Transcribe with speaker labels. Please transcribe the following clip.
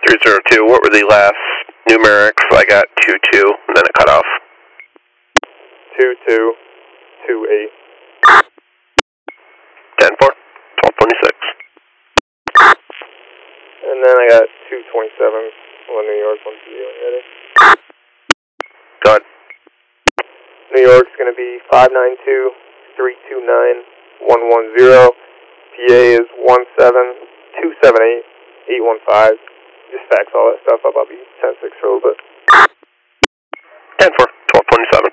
Speaker 1: 302, what were the last numerics? I got 22, and then it cut off.
Speaker 2: 2228.
Speaker 1: 10-4, 1226.
Speaker 2: And then I got 227, one New York, one PA, ready?
Speaker 1: Go ahead.
Speaker 2: New York's going to be 592-329-110. PA is 17278-815. Just fax all that stuff up. I'll be 10-6 for a little bit.
Speaker 1: 10-4, 1227.